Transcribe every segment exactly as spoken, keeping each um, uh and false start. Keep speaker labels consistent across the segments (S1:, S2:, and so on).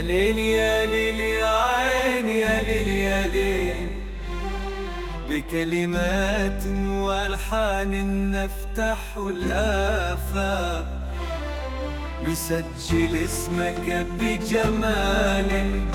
S1: ليل يا ليل يا عين يا ليل يا ليل، بكلمات والحان نفتح الآفاق، نسجل اسمك بجمال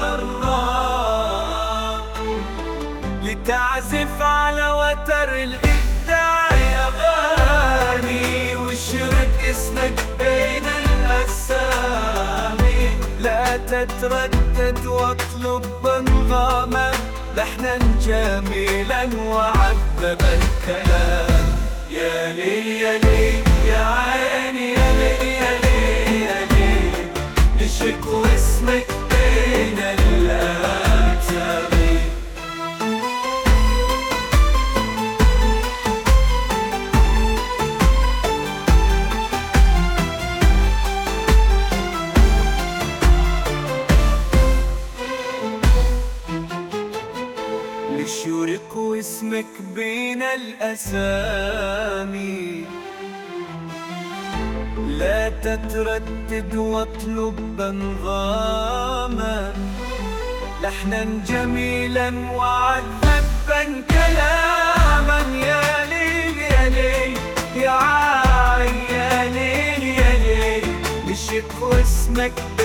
S1: براق، لتعزف على وتر الإبداع يا غاني، واشرك اسمك بين الأسامي، لا تتردد واطلب بانغاما، لحنا جميلا وعذب الكلام. يا ليل يا ليل يا عيني يا ليل يا ليل يا ليل، نشرك واسمك بين الأسامي. نشرك واسمك بين الأسامي، لا تتردد واطلب بانغاما، لحنا جميلا وعذبا كلاما. يا ليل يا ليل يا عين يا ليل يا ليل، نشرك واسمك